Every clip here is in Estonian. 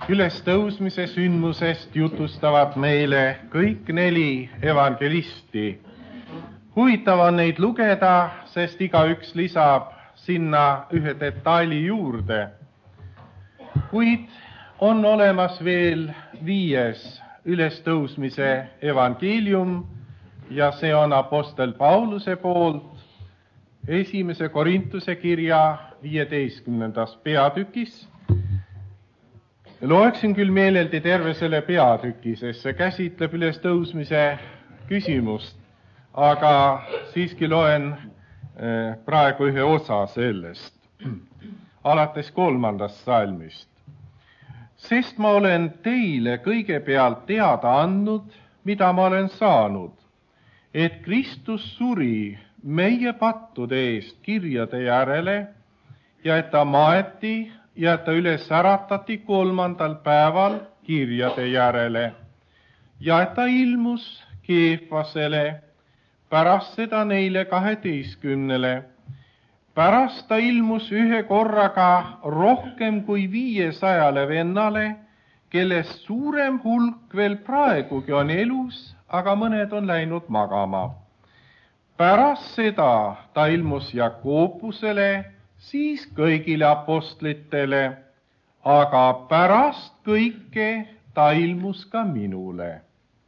Ülestõusmise sündmusest jutustavad meile kõik 4 evangelisti. Huvitav on neid lugeda, sest igaüks lisab sinna ühe detaili juurde. Kuid on olemas veel 5. ülestõusmise evangeelium ja see on apostel Pauluse poolt 1. Korintuse kirja 15. peatükis. Loeksin küll meeleldi terve selle peatüki, sest see käsitleb ülestõusmise küsimust, aga siiski loen praegu ühe osa sellest, alates 3. salmist. Sest ma olen teile kõigepealt teada andnud, mida ma olen saanud, et Kristus suri meie pattude eest kirjade järele ja et ta maeti ja et ta üles äratati 3. päeval kirjade järele ja et ta ilmus Keefasele, pärast seda neile 12. Pärast ta ilmus ühe korraga rohkem kui 500 vennale, kellest suurem hulk veel praegugi on elus, aga mõned on läinud magama. Pärast seda ta ilmus Jakobusele, siis kõigile apostlitele, aga pärast kõike ta ilmus ka minule.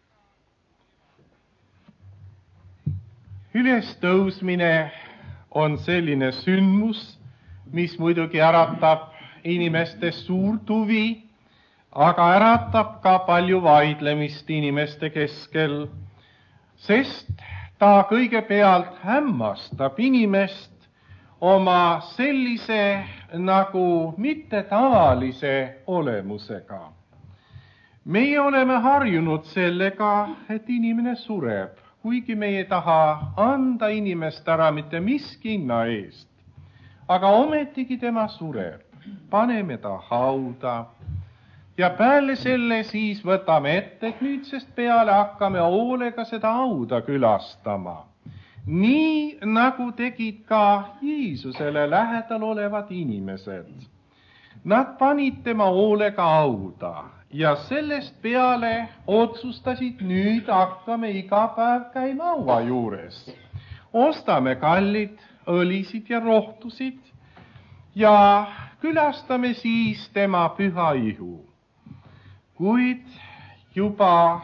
Ülestõusmine on selline sündmus, mis muidugi äratab inimestes suurt huvi, aga äratab ka palju vaidlemist inimeste keskel, sest ta kõigepealt hämmastab inimest oma sellise nagu mittetavalise olemusega. Meie oleme harjunud sellega, et inimene sureb, kuigi me ei taha anda inimest ära mitte miski hinna eest. Aga ometigi tema sureb, paneme ta hauda ja peale selle siis võtame ette, et nüüdsest peale hakkame hoolega seda hauda külastama. Nii nagu tegid ka Jeesusele lähedal olevad inimesed. Nad panid tema hoolega hauda ja sellest peale otsustasid, nüüd hakkame iga päev käima haua juures. Ostame kallid õlisid ja rohtusid ja külastame siis tema püha ihu. Kuid juba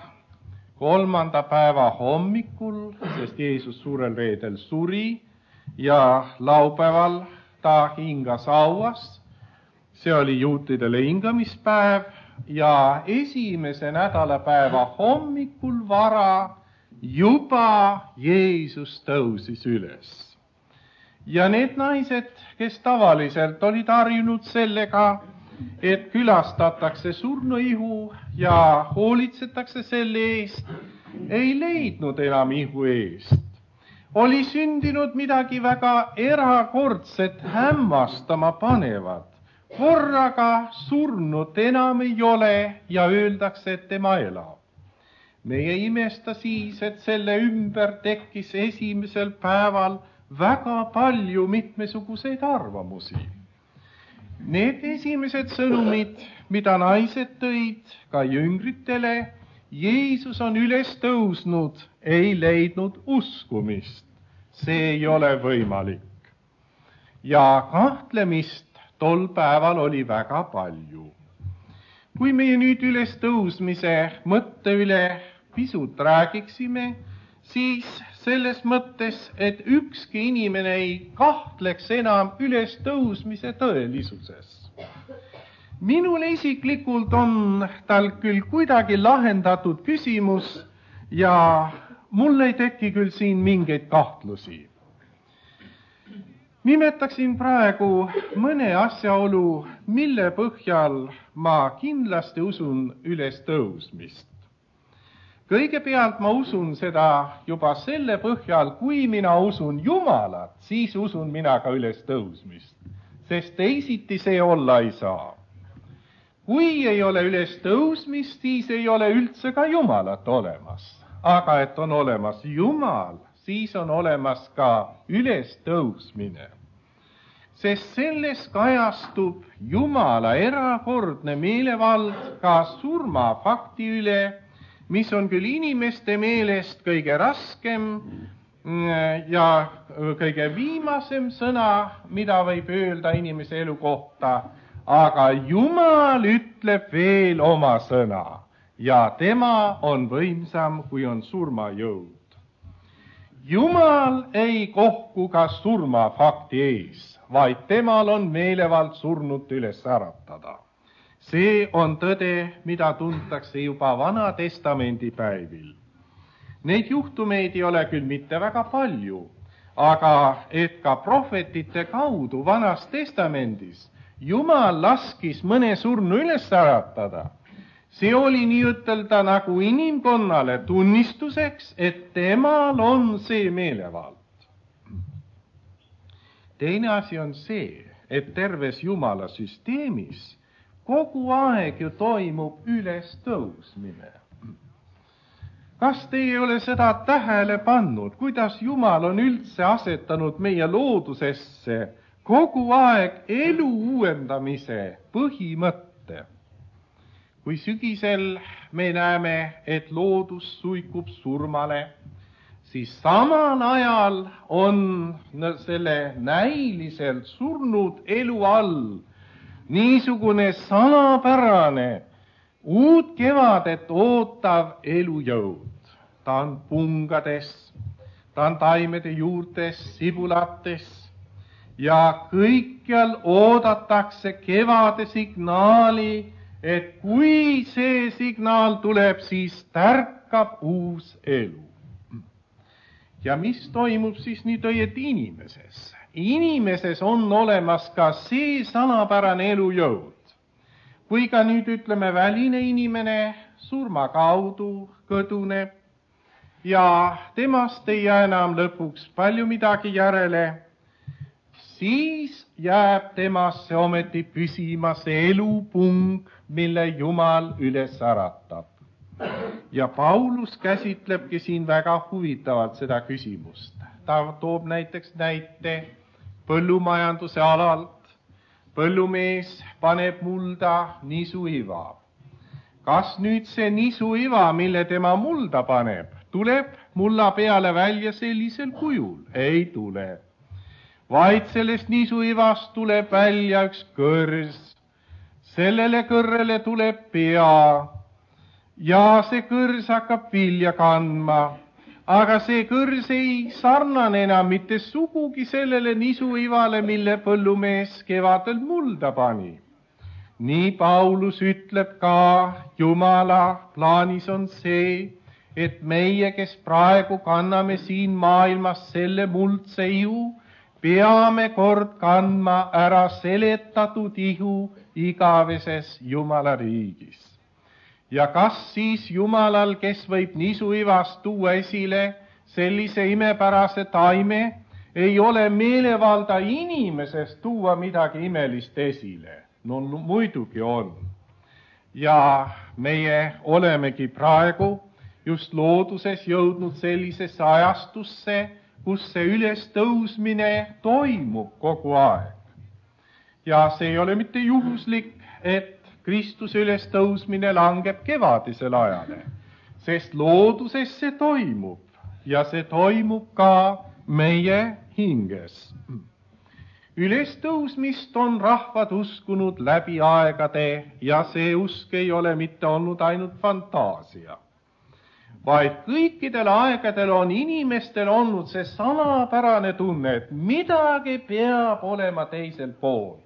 3. päeva hommikul, sest Jeesus suurel reedel suri ja laupäeval ta hingas hauas, see oli juutidele hingamispäev ja 1. nädalapäeva hommikul vara juba Jeesus tõusis üles. Ja need naised, kes tavaliselt olid harjunud sellega, et külastatakse surnuihu ja hoolitsetakse selle eest, ei leidnud enam ihu eest. Oli sündinud midagi väga erakordset, hämmastama panevat. Korraga surnut enam ei ole ja öeldakse, et tema elab. Meie imesta siis, et selle ümber tekkis 1. päeval väga palju mitmesuguseid arvamusi. Need esimesed sõnumid, mida naised tõid ka jüngritele, Jeesus on üles tõusnud, ei leidnud uskumist. See ei ole võimalik. Ja kahtlemist tol päeval oli väga palju. Kui meie nüüd üles tõusmise mõtte üle pisut räägiksime, siis selles mõttes, et ükski inimene ei kahtleks enam üles tõusmise tõelisuses. Minule isiklikult on tal küll kuidagi lahendatud küsimus ja mul ei teki küll siin mingeid kahtlusi. Nimetaksin praegu mõne asjaolu, mille põhjal ma kindlasti usun üles tõusmist. Kõigepealt ma usun seda juba selle põhjal, kui mina usun Jumalat, siis usun mina ka üles tõusmist, sest teisiti see olla ei saa. Kui ei ole üles tõusmist, siis ei ole üldse ka Jumalat olemas. Aga et on olemas Jumal, siis on olemas ka üles tõusmine. sest selles kajastub Jumala erakordne meelevald ka surmafakti üle, mis on küll inimeste meelest kõige raskem ja kõige viimasem sõna, mida võib öelda inimese elu kohta, aga Jumal ütleb veel oma sõna ja tema on võimsam, kui on surmajõud. Jumal ei kohku ka surmafakti ees, vaid temal on meelevald surnut üles äratada. See on tõde, mida tuntakse juba Vana Testamendi päevil. Neid juhtumeid ei ole küll mitte väga palju, aga et ka prohvetite kaudu Vanas Testamendis Jumal laskis mõne surnu üles äratada, see oli nii-ütelda nagu inimkonnale tunnistuseks, et temal on see meelevald. Teine asi on see, et terves Jumala süsteemis kogu aeg ju toimub ülestõusmine. Kas te ei ole seda tähele pannud, kuidas Jumal on üldse asetanud meie loodusesse kogu aeg elu uuendamise põhimõtte? Kui sügisel me näeme, et loodus suikub surmale, siis samal ajal on selle näiliselt surnud elu all niisugune salapärane uut kevadet ootav elujõud. Ta on pungades, ta on taimede juurtes, sibulates ja kõikjal oodatakse kevade signaali, et kui see signaal tuleb, siis tärkab uus elu. Ja mis toimub siis nüüd õieti inimeses? Inimeses on olemas ka see salapärane elujõud. Kui ka nüüd ütleme väline inimene surma kaudu kõduneb ja temast ei jää enam lõpuks palju midagi järele, siis jääb temasse ometi püsima see elupung, mille Jumal üles äratab. Ja Paulus käsitlebki siin väga huvitavalt seda küsimust. Ta toob näiteks näite põllumajanduse alalt. Põllumees paneb mulda nisuiva. Kas nüüd see nisuiva, mille tema mulda paneb, tuleb mulla peale välja sellisel kujul? Ei tule. Vaid sellest nisuivast tuleb välja üks kõrs. Sellele kõrrele tuleb pea ja see kõrs hakkab vilja kandma, aga see kõrs ei sarnane enam mitte sugugi sellele nisuivale, mille põllumees kevadel mulda pani. Nii Paulus ütleb ka, Jumala plaanis on see, et meie, kes praegu kanname siin maailmas selle muldse ihu, peame kord kandma ära seletatud ihu igaveses Jumala riigis. Ja kas siis Jumalal, kes võib nisuivast tuua esile sellise imepärase taime, ei ole meelevalda inimesest tuua midagi imelist esile? No muidugi on. Ja meie olemegi praegu just looduses jõudnud sellisesse ajastusse, kus see ülestõusmine toimub kogu aeg. Ja see ei ole mitte juhuslik, et Kristuse ülestõusmine langeb kevadisel ajale, sest looduses see toimub ja see toimub ka meie hinges. Ülestõusmist on rahvad uskunud läbi aegade ja see usk ei ole mitte olnud ainult fantaasia, vaid kõikidel aegadel on inimestel olnud see salapärane tunne, et midagi peab olema teisel pool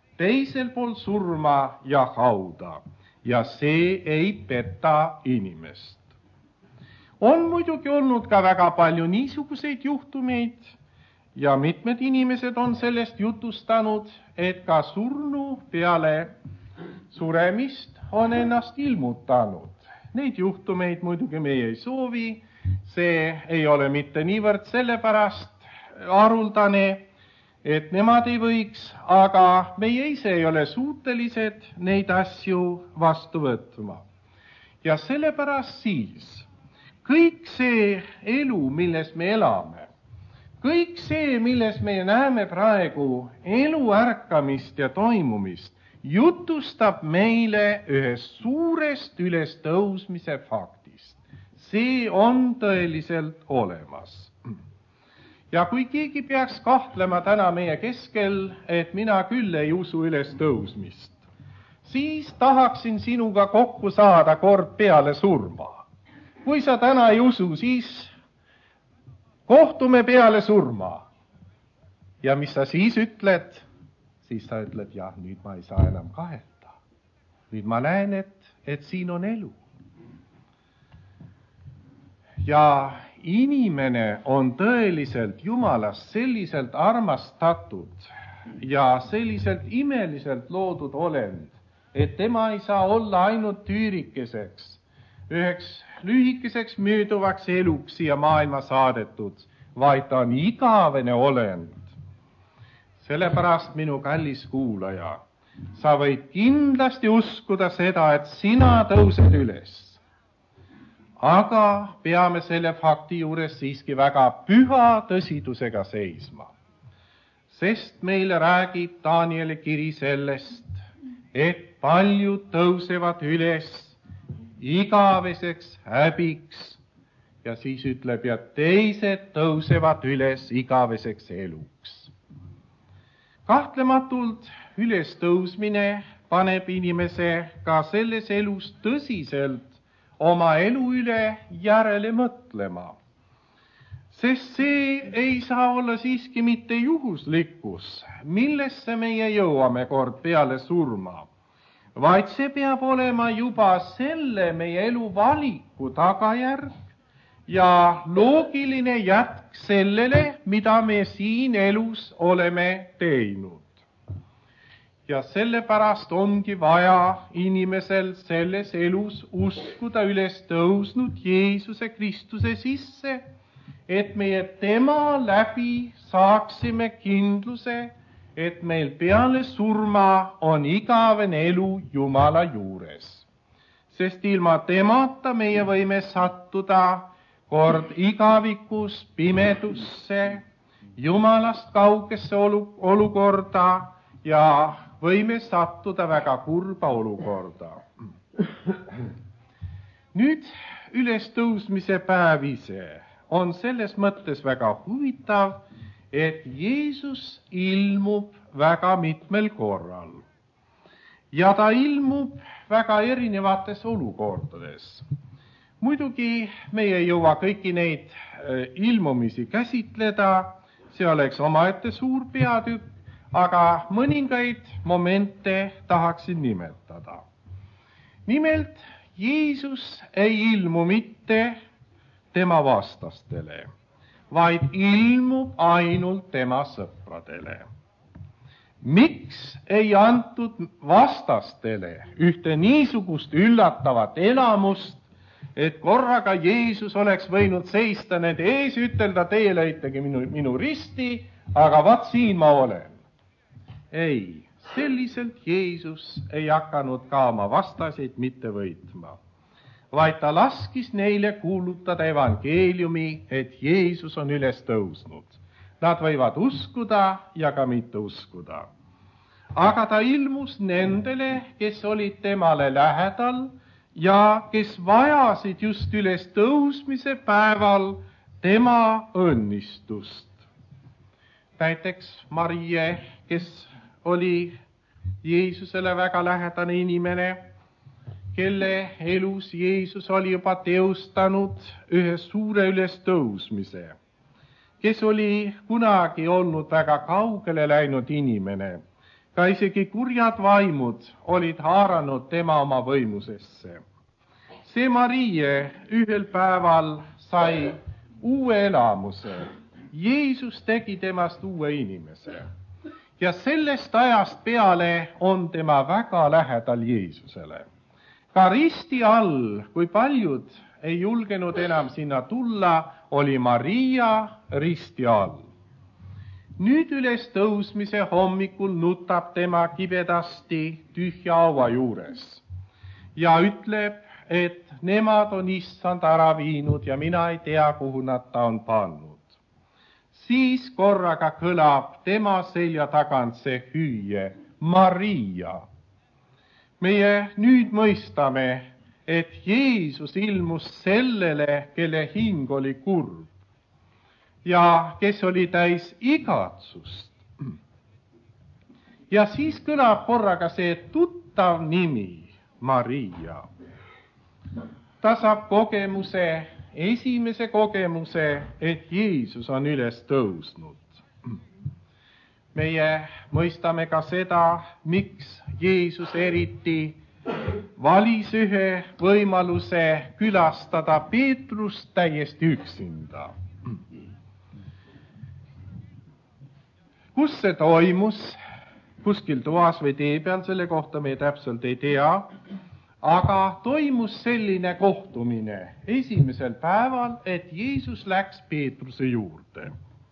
surma ja hauda, ja see ei peta inimest. On muidugi olnud ka väga palju niisuguseid juhtumeid ja mitmed inimesed on sellest jutustanud, et ka surnu peale suremist on ennast ilmutanud. Neid juhtumeid muidugi meie ei soovi, see ei ole mitte niivõrd sellepärast haruldane, et nemad ei võiks, aga meie ise ei ole suutelised neid asju vastu võtma. Ja sellepärast siis kõik see elu, milles me elame, kõik see, milles me näeme praegu elu ärkamist ja toimumist, jutustab meile ühest suurest ülestõusmise faktist. See on tõeliselt olemas. Ja kui keegi peaks kahtlema täna meie keskel, et mina küll ei usu ülestõusmist, siis tahaksin sinuga kokku saada kord peale surma. Kui sa täna ei usu, siis kohtume peale surma. Ja mis sa siis ütled? Siis sa ütled, jah, nüüd ma ei saa enam kahelda. Nüüd ma näen, et siin on elu. Ja inimene on tõeliselt Jumalast selliselt armastatud ja selliselt imeliselt loodud olend, et tema ei saa olla ainult tüürikeseks, üheks lühikeseks mööduvaks eluks siia maailma saadetud, vaid ta on igavene olend. Sellepärast, minu kallis kuulaja, sa võid kindlasti uskuda seda, et sina tõused üles. Aga peame selle fakti juures siiski väga püha tõsidusega seisma. Sest meile räägib Danieli kiri sellest, et paljud tõusevad üles igaveseks häbiks ja siis ütleb, ja teised tõusevad üles igaveseks eluks. Kahtlematult ülestõusmine paneb inimese ka selles elus tõsiselt oma elu üle järele mõtlema. Sest see ei saa olla siiski mitte juhuslikkus, millesse meie jõuame kord peale surma, vaid see peab olema juba selle meie elu valiku tagajärg ja loogiline jätk sellele, mida me siin elus oleme teinud. Ja sellepärast ongi vaja inimesel selles elus uskuda üles tõusnud Jeesuse Kristuse sisse, et meie tema läbi saaksime kindluse, et meil peale surma on igavene elu Jumala juures. Sest ilma temata meie võime sattuda kord igavikus pimedusse, Jumalast kaugesse olukorda ja võime sattuda väga kurba olukorda. Nüüd ülestõusmise päev ise on selles mõttes väga huvitav, et Jeesus ilmub väga mitmel korral. Ja ta ilmub väga erinevates olukordades. Muidugi meie ei jõua kõiki neid ilmumisi käsitleda, see oleks omaette suur peatükk, aga mõningaid momente tahaksin nimetada. Nimelt, Jeesus ei ilmu mitte tema vastastele, vaid ilmub ainult tema sõpradele. Miks ei antud vastastele ühte niisugust üllatavat elamust, et korraga Jeesus oleks võinud seista nende ees, ütelda, teie lõitegi minu risti, aga vaat siin ma olen. Ei, selliselt Jeesus ei hakanud ka oma vastaseid mitte võitma, vaid ta laskis neile kuulutada evangeeliumi, et Jeesus on üles tõusnud. Nad võivad uskuda ja ka mitte uskuda. Aga ta ilmus nendele, kes olid temale lähedal ja kes vajasid just üles tõusmise päeval tema õnnistust. Näiteks Marie, kes oli Jeesusele väga lähedane inimene, kelle elus Jeesus oli juba teostanud ühe suure ülestõusmise, kes oli kunagi olnud väga kaugele läinud inimene, ka isegi kurjad vaimud olid haaranud tema oma võimusesse. See Marie ühel päeval sai uue elamuse. Jeesus tegi temast uue inimese. Ja sellest ajast peale on tema väga lähedal Jeesusele. Ka risti all, kui paljud ei julgenud enam sinna tulla, oli Maria risti all. Nüüd üles tõusmise hommikul nutab tema kibedasti tühja haua juures ja ütleb, et nemad on issand ära viinud ja mina ei tea, kuhu nad ta on pannud. siis korraga kõlab tema selja tagant see hüüe, Maria. Meie nüüd mõistame, et Jeesus ilmus sellele, kelle hing oli kurb ja kes oli täis igatsust. Ja siis kõlab korraga see tuttav nimi, Maria. Ta saab esimese kogemuse, et Jeesus on üles tõusnud. Meie mõistame ka seda, miks Jeesus eriti valis ühe võimaluse külastada Peetrust täiesti üksinda. Kus see toimus? Kuskil toas või tee peal, selle kohta me täpselt ei tea, aga toimus selline kohtumine esimesel päeval, et Jeesus läks Peetruse juurde.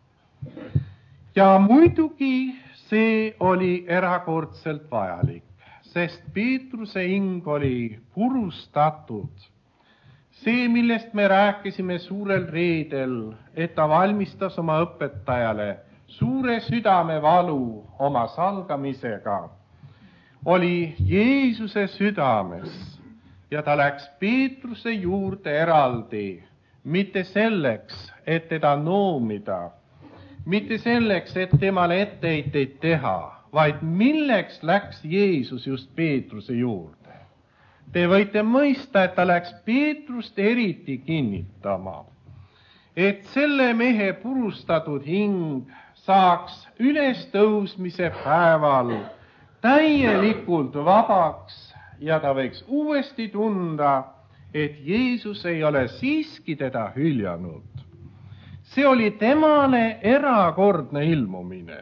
Ja muidugi see oli erakordselt vajalik, sest Peetruse hing oli purustatud. See, millest me rääkisime suurel reedel, et ta valmistas oma õpetajale suure südamevalu oma salgamisega, oli Jeesuse südames ja ta läks Peetruse juurde eraldi, mitte selleks, et teda noomida, mitte selleks, et temale etteheiteid teha, vaid milleks läks Jeesus just Peetruse juurde. Te võite mõista, et ta läks Peetrust eriti kinnitama, et selle mehe purustatud hing saaks ülestõusmise päeval täielikult vabaks ja ta võiks uuesti tunda, et Jeesus ei ole siiski teda hüljanud. See oli temale erakordne ilmumine.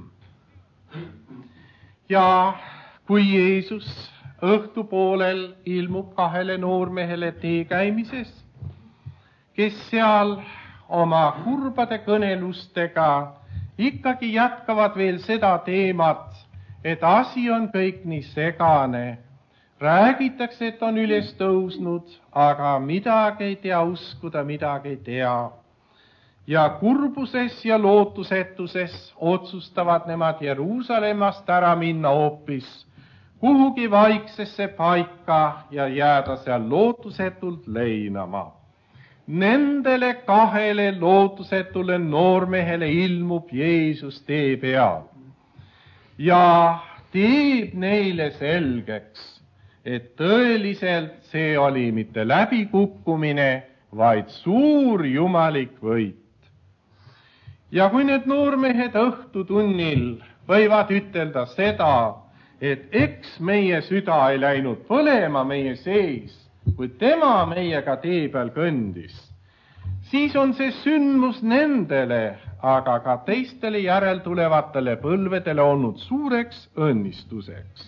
Ja kui Jeesus õhtupoolel ilmub kahele noormehele tee käimises, kes seal oma kurbade kõnelustega ikkagi jätkavad veel seda teemat, et asi on kõik nii segane. Räägitakse, et on üles tõusnud, aga midagi ei tea uskuda, midagi ei tea. Ja kurbuses ja lootusetuses otsustavad nemad Jeruusalemmast ära minna hoopis kuhugi vaiksesse paika ja jääda seal lootusetult leinama. Nendele kahele lootusetule noormehele ilmub Jeesus tee peal ja teeb neile selgeks, et tõeliselt see oli mitte läbikukkumine, vaid suur jumalik võit. Ja kui need noormehed õhtutunnil võivad ütelda seda, et eks meie süda ei läinud põlema meie sees, kui tema meiega tee peal kõndis, siis on see sündmus nendele, aga ka teistele järeltulevatele põlvedele olnud suureks õnnistuseks.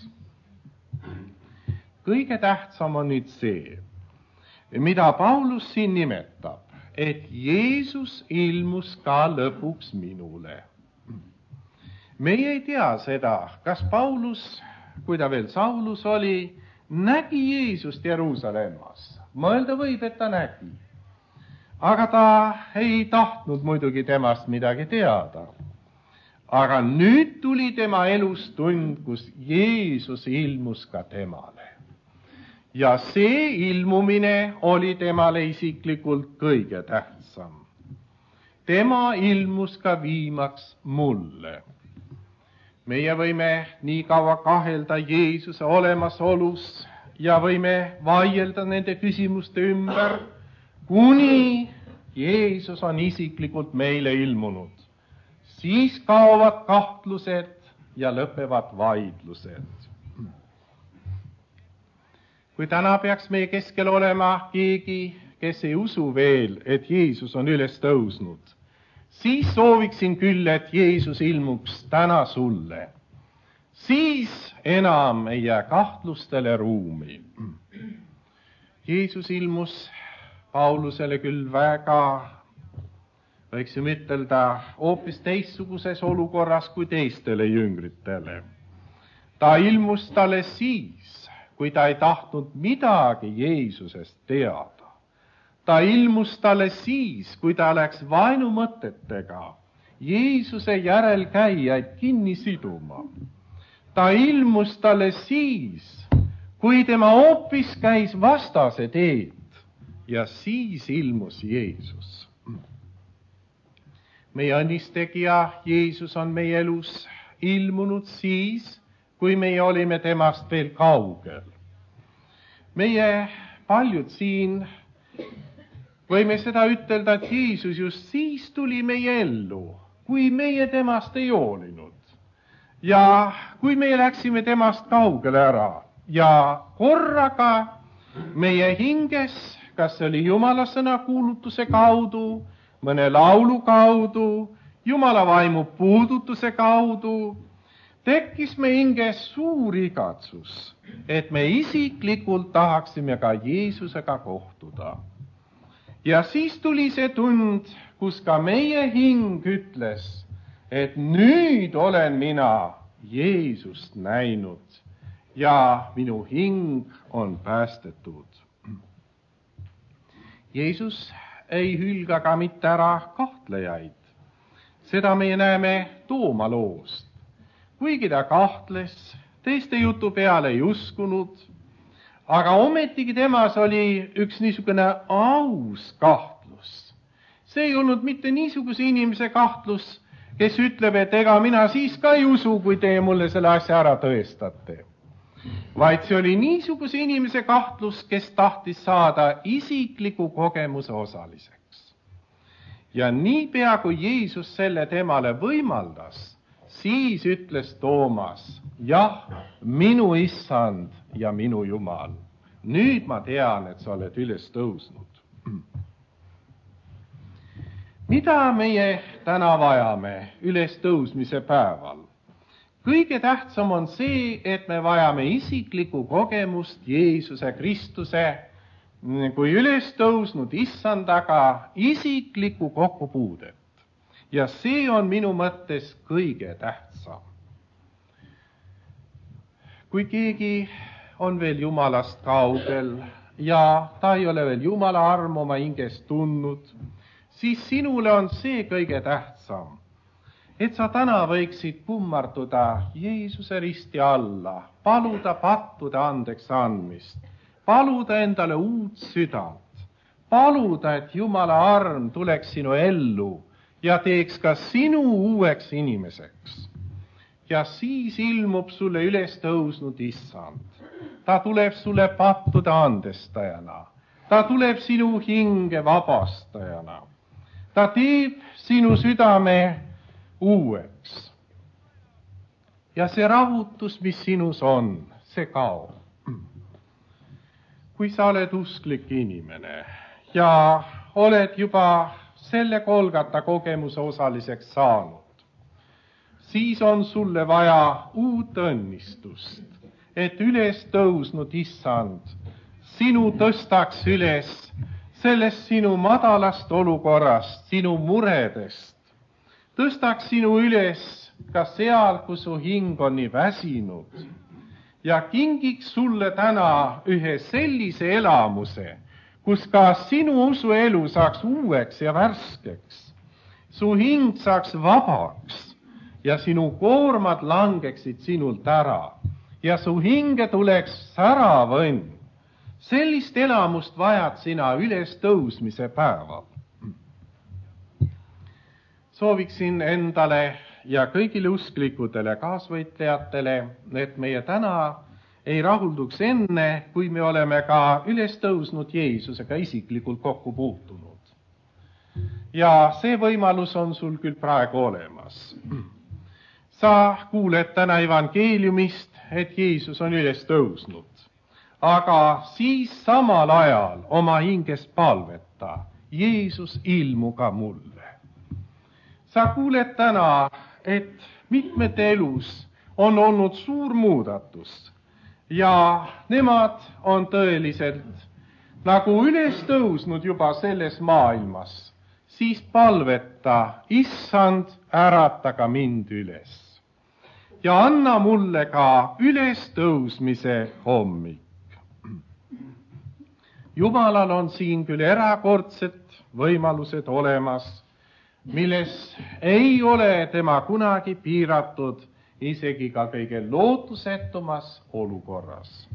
Kõige tähtsam on nüüd see, mida Paulus siin nimetab, et Jeesus ilmus ka lõpuks minule. Meie ei tea seda, kas Paulus, kui ta veel Saulus oli, nägi Jeesust Jeruusalemmas. Mõelda võib, et ta nägi. Aga ta ei tahtnud muidugi temast midagi teada. Aga nüüd tuli tema elus tund, kus Jeesus ilmus ka temale. Ja see ilmumine oli temale isiklikult kõige tähtsam. Tema ilmus ka viimaks mulle. Meie võime nii kaua kahelda Jeesuse olemasolus ja võime vaielda nende küsimuste ümber, kuni Jeesus on isiklikult meile ilmunud. Siis kaovad kahtlused ja lõpevad vaidlused. Kui täna peaks meie keskel olema keegi, kes ei usu veel, et Jeesus on üles tõusnud, siis sooviksin küll, et Jeesus ilmuks täna sulle. Siis enam ei jää kahtlustele ruumi. Jeesus ilmus Paulusele küll väga, võiksime ütelda, hoopis teistsuguses olukorras kui teistele jüngritele. Ta ilmus talle siis, kui ta ei tahtnud midagi Jeesusest teada. Ta ilmus talle siis, kui ta läks vaenumõtetega Jeesuse järelkäijaid kinni siduma. Ta ilmus talle siis, kui tema hoopis käis vastase teed, ja siis ilmus Jeesus. Meie õnnistegija Jeesus on meie elus ilmunud siis, kui meie olime temast veel kaugel. Meie paljud siin võime seda ütelda, et Jeesus just siis tuli meie ellu, kui meie temast ei hoolinud. Ja kui meie läksime temast kaugele ära ja korraga meie hinges, kas see oli Jumala sõna kuulutuse kaudu, mõne laulu kaudu, Jumala vaimu puudutuse kaudu, tekkis me hinges suur igatsus, et me isiklikult tahaksime ka Jeesusega kohtuda. Ja siis tuli see tund, kus ka meie hing ütles, et nüüd olen mina Jeesust näinud ja minu hing on päästetud. Jeesus ei hülga ka mitte ära kahtlejaid. Seda me näeme Tooma loost. Kuigi ta kahtles, teiste jutu peale ei uskunud, aga ometigi temas oli üks niisugune aus kahtlus. See ei olnud mitte niisuguse inimese kahtlus, kes ütleb, et ega mina siis ka ei usu, kui teie mulle selle asja ära tõestate. Vaid see oli niisuguse inimese kahtlus, kes tahtis saada isikliku kogemuse osaliseks. Ja niipea, kui Jeesus selle temale võimaldas, siis ütles Toomas, jah, minu issand ja minu Jumal. Nüüd ma tean, et sa oled üles tõusnud. Mida meie täna vajame üles tõusmise päeval? Kõige tähtsam on see, et me vajame isiklikku kogemust Jeesuse Kristuse kui üles tõusnud issandaga isiklikku kokkupuudet. Ja see on minu mõttes kõige tähtsam. Kui keegi on veel Jumalast kaugel ja ta ei ole veel Jumala armu oma hinges tundnud, siis sinule on see kõige tähtsam, et sa täna võiksid kummarduda Jeesuse risti alla, paluda pattude andeks andmist, paluda endale uut südant, paluda, et Jumala arm tuleks sinu ellu ja teeks ka sinu uueks inimeseks. Ja siis ilmub sulle üles tõusnud issand. Ta tuleb sulle pattude andestajana. Ta tuleb sinu hinge vabastajana. Ta teeb sinu südame uueks. Ja see rahutus, mis sinus on, see kaob. Kui sa oled usklik inimene ja oled juba selle Golgata kogemuse osaliseks saanud, siis on sulle vaja uut õnnistust, et üles tõusnud issand sinu tõstaks üles sellest sinu madalast olukorrast, sinu muredest, tõstaks sinu üles ka seal, kus su hing on nii väsinud ja kingiks sulle täna ühe sellise elamuse, kus ka sinu usuelu saaks uueks ja värskeks, su hing saaks vabaks ja sinu koormad langeksid sinult ära ja su hinge tuleks särav õnn. Sellist elamust vajad sina üles tõusmise päeval. Sooviksin endale ja kõigile usklikudele kaasvõitlejatele, et meie täna ei rahulduks enne, kui me oleme ka üles tõusnud Jeesusega isiklikult kokku puutunud. Ja see võimalus on sul küll praegu olemas. Sa kuuled täna evangeeliumist, et Jeesus on üles tõusnud, aga siis samal ajal oma hinges palveta, Jeesus ilmu ka mulle. Sa kuuled täna, et mitmete elus on olnud suur muudatus ja nemad on tõeliselt nagu üles tõusnud juba selles maailmas, siis palveta, issand, ärata ka mind üles ja anna mulle ka üles tõusmise hommik. Jumalal on siin küll erakordsed võimalused olemas, milles ei ole tema kunagi piiratud isegi ka kõige lootusetumas olukorras.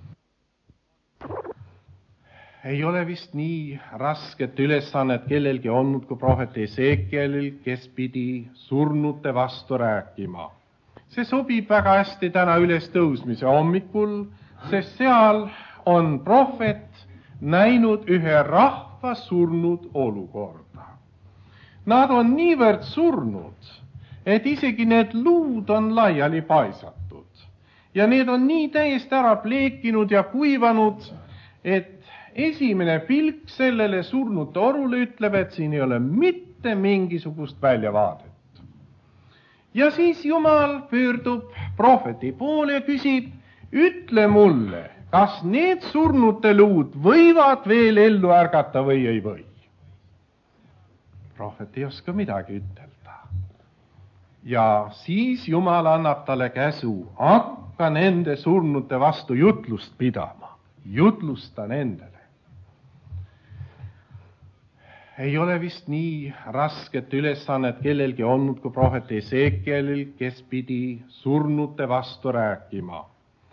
Ei ole vist nii rasket ülesannet kellelgi olnud kui prohvet Esekielil, kes pidi surnute vastu rääkima. See sobib väga hästi täna ülestõusmise hommikul, sest seal on prohvet näinud ühe rahva surnud olukorda. Nad on niivõrd surnud, et isegi need luud on laiali paisatud. Ja need on nii täiesti ära pleekinud ja kuivanud, et esimene pilk sellele surnute orule ütleb, et siin ei ole mitte mingisugust väljavaadet. Ja siis Jumal pöördub prohveti poole ja küsib, ütle mulle, kas need surnute luud võivad veel ellu ärgata või ei või? Prohvet ei oska midagi ütelda. Ja siis Jumal annab talle käsu, hakka nende surnute vastu jutlust pidama. Jutlusta nendele. Ei ole vist nii rasket ülesannet kellelgi olnud kui prohvet Esekielil, kes pidi surnute vastu rääkima.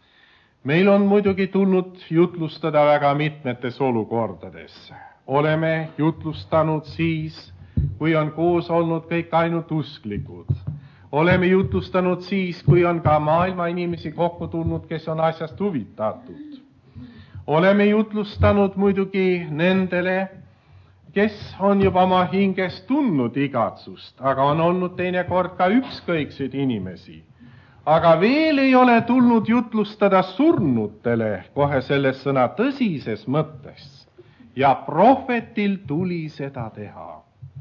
Meil on muidugi tulnud jutlustada väga mitmetes olukordades. Oleme jutlustanud siis, kui on koos olnud kõik ainult usklikud. Oleme jutlustanud siis, kui on ka maailma inimesi kokku tulnud, kes on asjast huvitatud. Oleme jutlustanud muidugi nendele, kes on juba oma hinges tundnud igatsust, aga on olnud teinekord ka ükskõikseid inimesi. Aga veel ei ole tulnud jutlustada surnutele kohe selles sõna tõsises mõttes. Ja prohvetil tuli seda teha.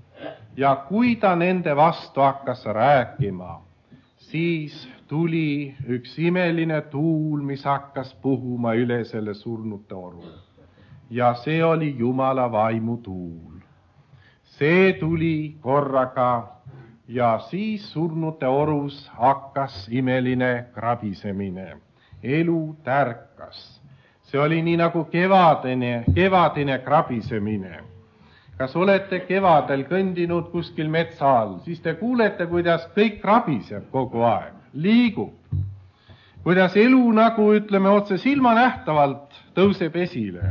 Ja kui ta nende vastu hakkas rääkima, siis tuli üks imeline tuul, mis hakkas puhuma üle selle surnute oru. Ja see oli Jumala vaimu tuul. See tuli korraga ja siis surnute orus hakkas imeline krabisemine. Elu tärkas. See oli nii nagu kevadine krabisemine. Kas olete kevadel kõndinud kuskil metsa all, siis te kuulete, kuidas kõik krabiseb kogu aeg, liigub. Kuidas elu nagu, ütleme otse silmanähtavalt, tõuseb esile.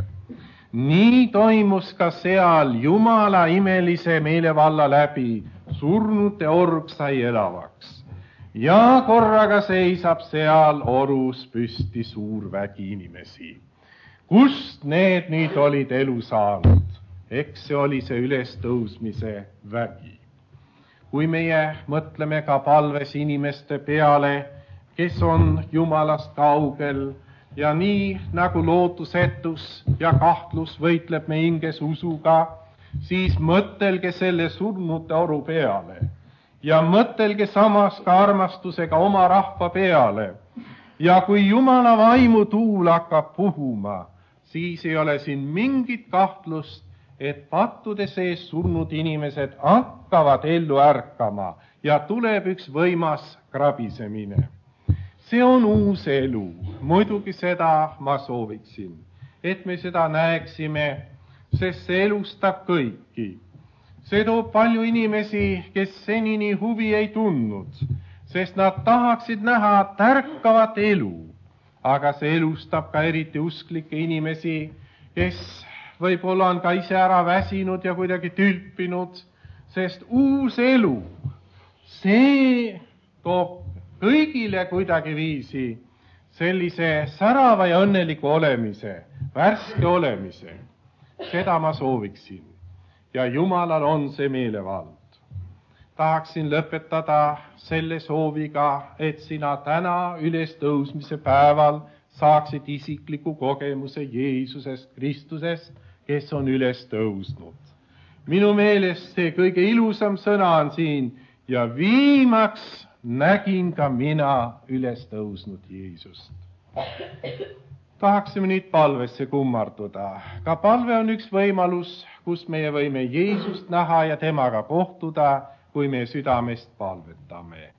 Nii toimus ka seal Jumala imelise meelevalla läbi, surnute org sai elavaks. Ja korraga seisab seal orus püsti suur vägi inimesi. Kust need nüüd olid elu saanud? Eks see oli see ülestõusmise vägi. Kui meie mõtleme ka palves inimeste peale, kes on Jumalast kaugel, ja nii nagu lootusetus ja kahtlus võitleb me hinges usuga, siis mõtelge selle surnute oru peale ja mõtelge samas ka armastusega oma rahva peale. Ja kui Jumala vaimu tuul hakkab puhuma, siis ei ole siin mingit kahtlust, et pattude sees surnud inimesed hakkavad ellu ärkama ja tuleb üks võimas krabisemine. See on uus elu. Muidugi seda ma sooviksin, et me seda näeksime, sest see elustab kõiki. See toob palju inimesi, kes senini huvi ei tundnud, sest nad tahaksid näha tärkavat elu. Aga see elustab ka eriti usklikke inimesi, kes võib-olla on ka ise ära väsinud ja kuidagi tülpinud, sest uus elu, see toob kõigile kuidagi viisi sellise särava ja õnneliku olemise, värske olemise. Seda ma sooviksin ja Jumalal on see meelevald. Tahaksin lõpetada selle sooviga, et sina täna ülestõusmise päeval saaksid isikliku kogemuse Jeesusest Kristusest, kes on üles tõusnud. Minu meelest see kõige ilusam sõna on siin ja viimaks nägin ka mina üles tõusnud Jeesust. Tahaksime nüüd palvesse kummarduda. Ka palve on üks võimalus, kus meie võime Jeesust näha ja temaga kohtuda, kui me südamest palvetame.